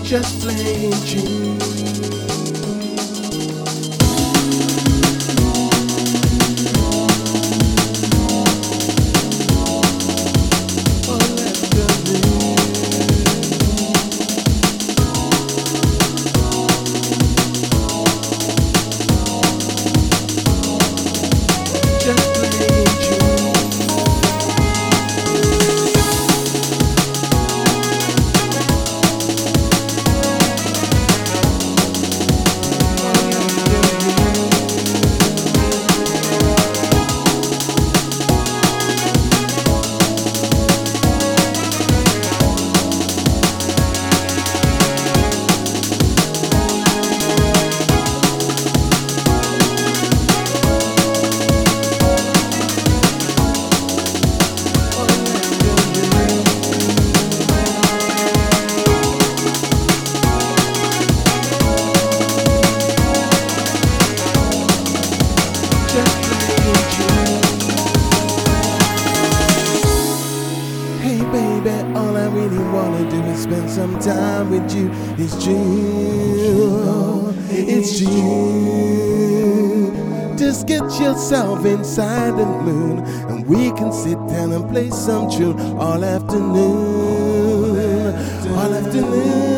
Just playing June. Spend some time with you. It's June. It's June. Just get yourself inside the moon, and we can sit down and play some tune all afternoon. All afternoon.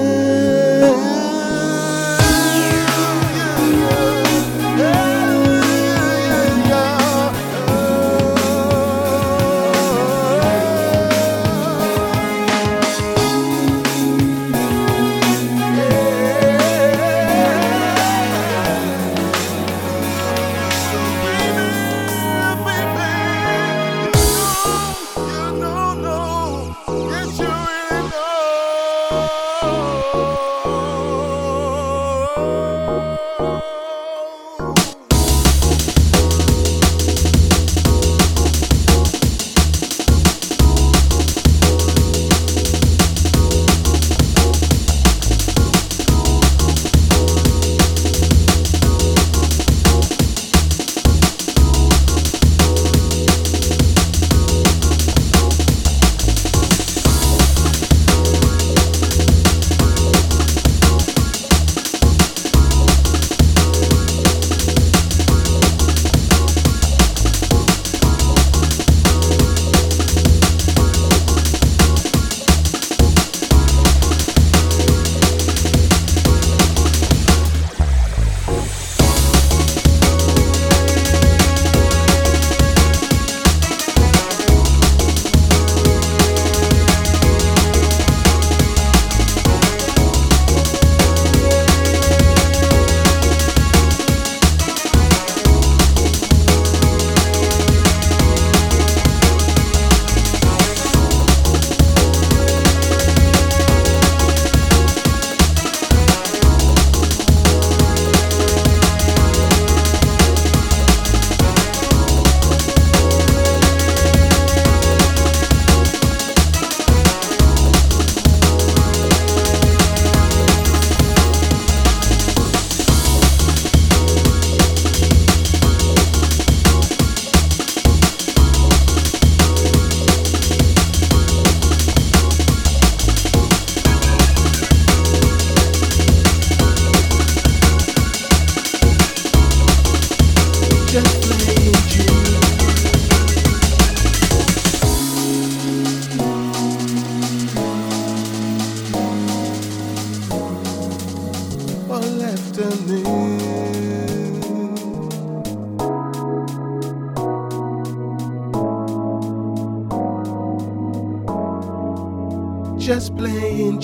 Just playing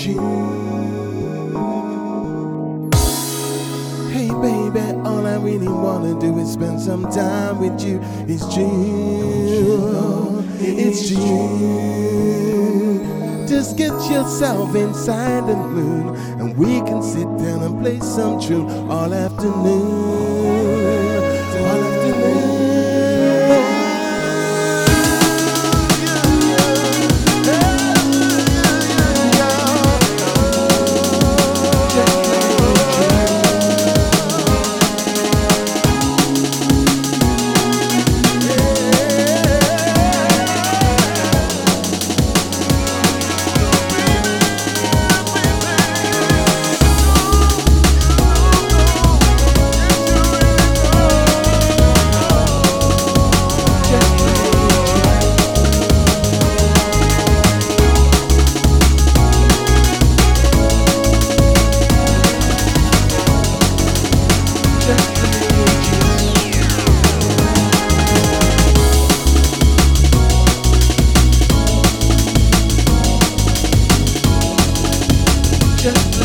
June. Hey baby, all I really wanna do is spend some time with you. It's June. It's June. Just get yourself inside the moon, and we can sit down and play some tune all afternoon. All afternoon. just